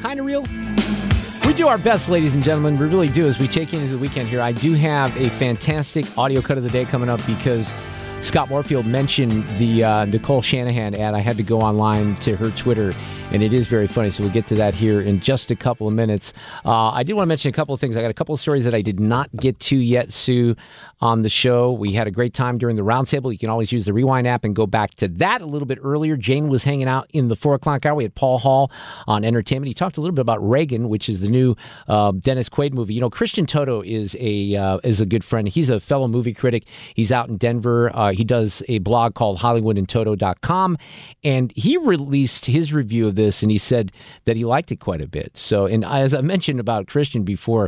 kind of real. We do our best, ladies and gentlemen. We really do as we take you into the weekend here. I do have a fantastic audio cut of the day coming up because Scott Moorfield mentioned the Nicole Shanahan ad. I had to go online to her Twitter, and it is very funny. So we'll get to that here in just a couple of minutes. I did want to mention a couple of things. I got a couple of stories that I did not get to yet, Sue, on the show. We had a great time during the roundtable. You can always use the Rewind app and go back to that a little bit earlier. Jane was hanging out in the 4 o'clock hour. We had Paul Hall on entertainment. He talked a little bit about Reagan, which is the new Dennis Quaid movie. You know, Christian Toto is a good friend. He's a fellow movie critic. He's out in Denver. He does a blog called HollywoodandToto.com, and he released his review of this, and he said that he liked it quite a bit. So, and as I mentioned about Christian before,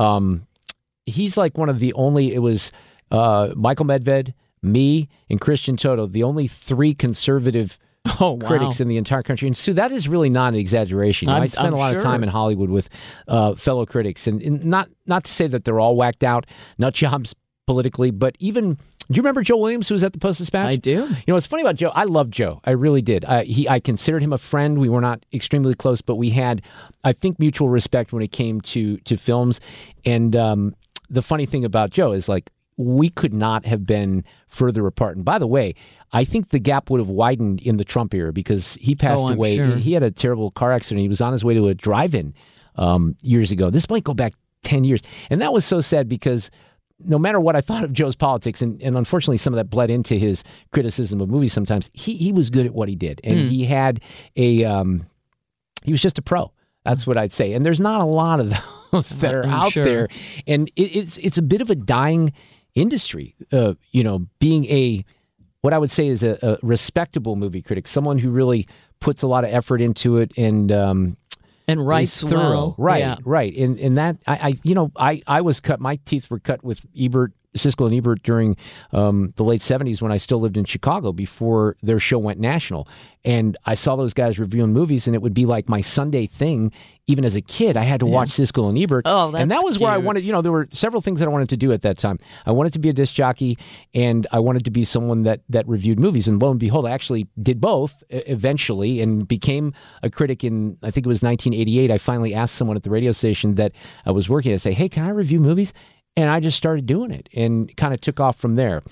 he's like one of the only, it was Michael Medved, me, and Christian Toto, the only 3 conservative critics in the entire country. And Sue, that is really not an exaggeration. I spent a lot of time in Hollywood with fellow critics, and not to say that they're all whacked out, nut jobs politically, but even... Do you remember Joe Williams, who was at the Post-Dispatch? I do. You know, what's funny about Joe, I love Joe. I really did. I considered him a friend. We were not extremely close, but we had, I think, mutual respect when it came to films. And the funny thing about Joe is, like, we could not have been further apart. And by the way, I think the gap would have widened in the Trump era because he passed away. Sure. He had a terrible car accident. He was on his way to a drive-in years ago. This might go back 10 years. And that was so sad because... no matter what I thought of Joe's politics, and unfortunately some of that bled into his criticism of movies sometimes, he was good at what he did. And he had he was just a pro. That's what I'd say. And there's not a lot of those that are out there. And it's a bit of a dying industry, being what I would say is a respectable movie critic, someone who really puts a lot of effort into it and writes thorough. well. Right, yeah. right. And that, I was cut, my teeth were cut with Siskel and Ebert during the late 70s when I still lived in Chicago before their show went national. And I saw those guys reviewing movies, and it would be like my Sunday thing. Even as a kid, I had to watch Siskel and Ebert. Oh, that's And that was cute. where I wanted, there were several things that I wanted to do at that time. I wanted to be a disc jockey, and I wanted to be someone that reviewed movies. And lo and behold, I actually did both eventually and became a critic in, I think it was 1988. I finally asked someone at the radio station that I was working at, say, hey, can I review movies? And I just started doing it and kind of took off from there.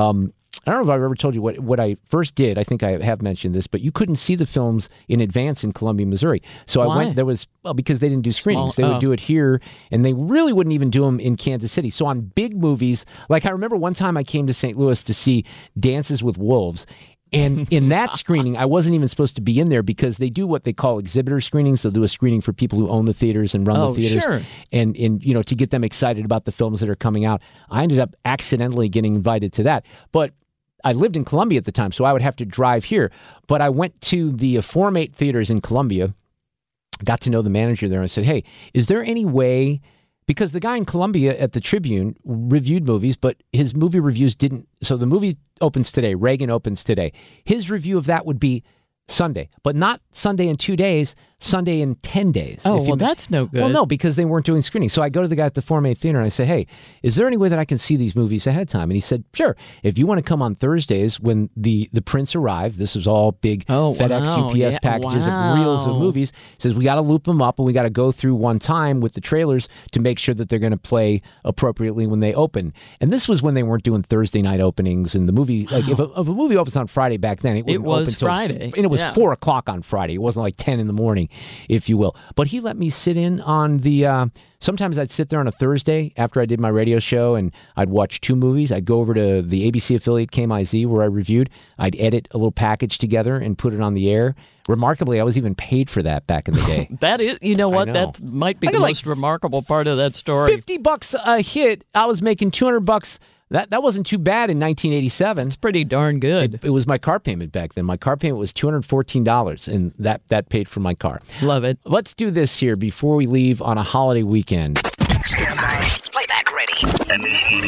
I don't know if I've ever told you what I first did. I think I have mentioned this, but you couldn't see the films in advance in Columbia, Missouri. So Why? I went, because they didn't do screenings. They would do it here, and they really wouldn't even do them in Kansas City. So on big movies, like I remember one time I came to St. Louis to see Dances with Wolves. And in that screening, I wasn't even supposed to be in there because they do what they call exhibitor screenings. They'll do a screening for people who own the theaters and run the theaters. Sure. And to get them excited about the films that are coming out. I ended up accidentally getting invited to that. But I lived in Columbia at the time, so I would have to drive here. But I went to the Forum 8 theaters in Columbia, got to know the manager there, and I said, hey, is there any way... Because the guy in Columbia at the Tribune reviewed movies, but his movie reviews didn't... So the movie opens today. Reagan opens today. His review of that would be Sunday, but not Sunday in 2 days, Sunday in 10 days. Oh, well, that's no good. Well, no, because they weren't doing screenings. So I go to the guy at the Forum 8 Theater and I say, hey, is there any way that I can see these movies ahead of time? And he said, sure. If you want to come on Thursdays when the prints arrive, this was all big FedEx, UPS packages of reels of movies. He says, we got to loop them up and we got to go through one time with the trailers to make sure that they're going to play appropriately when they open. And this was when they weren't doing Thursday night openings. And the movie, like if a movie opens on Friday back then, it was open Friday. And it was 4 o'clock on Friday. It wasn't like 10 in the morning, if you will. But he let me sit in on the... sometimes I'd sit there on a Thursday after I did my radio show and I'd watch 2 movies. I'd go over to the ABC affiliate KMIZ where I reviewed. I'd edit a little package together and put it on the air. Remarkably, I was even paid for that back in the day. That is, you know what? know. That might be the most remarkable part of that story. $50 a hit. I was making $200. That wasn't too bad in 1987. It's pretty darn good. It was my car payment back then. My car payment was $214, and that paid for my car. Love it. Let's do this here before we leave on a holiday weekend. Stand by. Playback ready.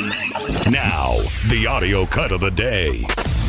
Now, the audio cut of the day.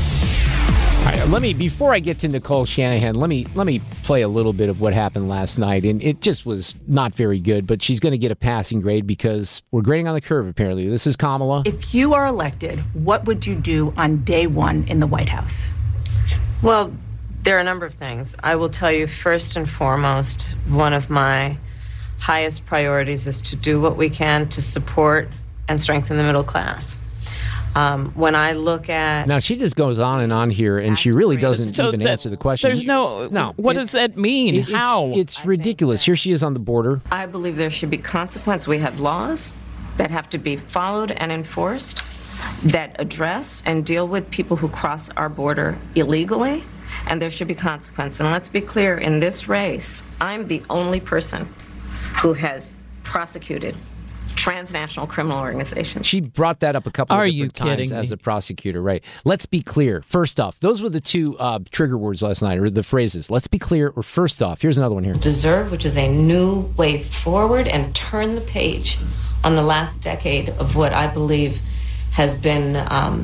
All right, before I get to Nicole Shanahan, let me play a little bit of what happened last night, and it just was not very good, but she's going to get a passing grade because we're grading on the curve, apparently. This is Kamala. If you are elected, what would you do on day one in the White House? Well, There are a number of things. I will tell you, first and foremost, one of my highest priorities is to do what we can to support and strengthen the middle class. When I look at... Now, she just goes on and on here, and she really doesn't even answer the question. There's no... What does that mean? How? It's ridiculous. Here she is on the border. I believe there should be consequence. We have laws that have to be followed and enforced that address and deal with people who cross our border illegally, and there should be consequence. And let's be clear, in this race, I'm the only person who has prosecuted transnational criminal organizations. She brought that up a couple of different times me? as a prosecutor, right? Let's be clear. First off, those were the two trigger words last night, or the phrases. Let's be clear, or first off. Here's another one here. Deserve, which is a new way forward, and turn the page on the last decade of what I believe has been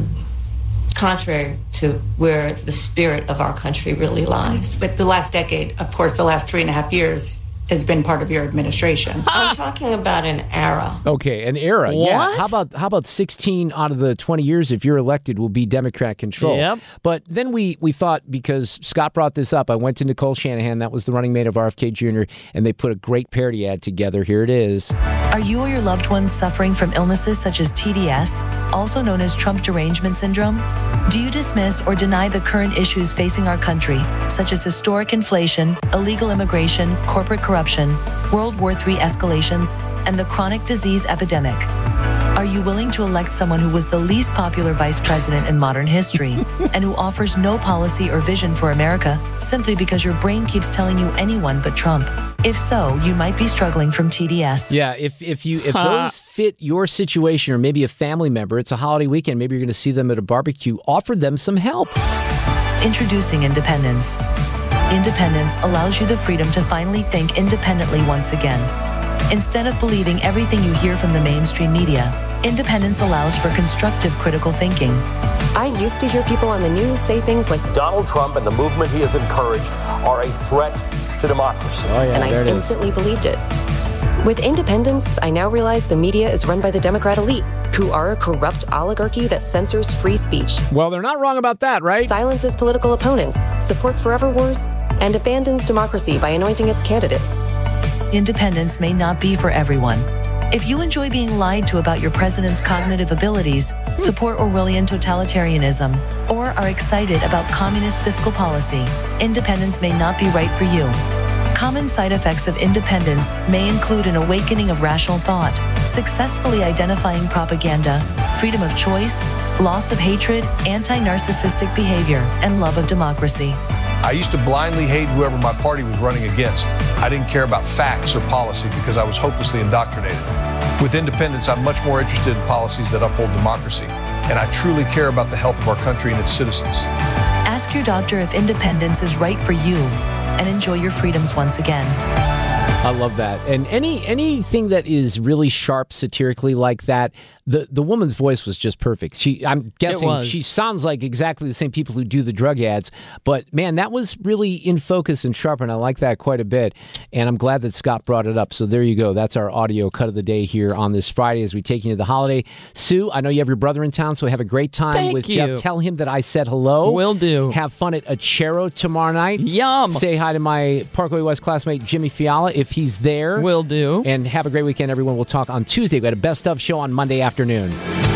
contrary to where the spirit of our country really lies. But the last decade, of course, the last 3.5 years has been part of your administration. I'm talking about an era. Okay, an era. What? Yeah. How about 16 out of the 20 years, if you're elected, will be Democrat control? Yep. But then we thought, because Scott brought this up, I went to Nicole Shanahan, that was the running mate of RFK Jr., and they put a great parody ad together. Here it is. Are you or your loved ones suffering from illnesses such as TDS, also known as Trump derangement syndrome? Do you dismiss or deny the current issues facing our country, such as historic inflation, illegal immigration, corporate corruption, World War III escalations, and the chronic disease epidemic? Are you willing to elect someone who was the least popular vice president in modern history and who offers no policy or vision for America simply because your brain keeps telling you anyone but Trump? If so, you might be struggling from TDS. Yeah, if those fit your situation, or maybe a family member, it's a holiday weekend, maybe you're going to see them at a barbecue, offer them some help. Introducing Independence. Independence allows you the freedom to finally think independently once again. Instead of believing everything you hear from the mainstream media, Independence allows for constructive critical thinking. I used to hear people on the news say things like, Donald Trump and the movement he has encouraged are a threat to democracy. Oh, yeah, and I instantly believed it. With Independence, I now realize the media is run by the Democrat elite, who are a corrupt oligarchy that censors free speech. Well, they're not wrong about that, right? Silences political opponents, supports forever wars, and abandons democracy by anointing its candidates. Independence may not be for everyone. If you enjoy being lied to about your president's cognitive abilities, support Orwellian totalitarianism, or are excited about communist fiscal policy, Independence may not be right for you. Common side effects of Independence may include an awakening of rational thought, successfully identifying propaganda, freedom of choice, loss of hatred, anti-narcissistic behavior, and love of democracy. I used to blindly hate whoever my party was running against. I didn't care about facts or policy because I was hopelessly indoctrinated. With Independence, I'm much more interested in policies that uphold democracy, and I truly care about the health of our country and its citizens. Ask your doctor if Independence is right for you, and enjoy your freedoms once again. I love that. And anything that is really sharp satirically like that, the woman's voice was just perfect. I'm guessing she sounds like exactly the same people who do the drug ads, but man, that was really in focus and sharp, and I like that quite a bit. And I'm glad that Scott brought it up. So there you go. That's our audio cut of the day here on this Friday as we take you to the holiday. Sue, I know you have your brother in town, so have a great time with Jeff. Tell him that I said hello. Will do. Have fun at Achero tomorrow night. Yum. Say hi to my Parkway West classmate Jimmy Fiala if he's there. Will do. And have a great weekend, everyone. We'll talk on Tuesday. We got a best of show on Monday afternoon.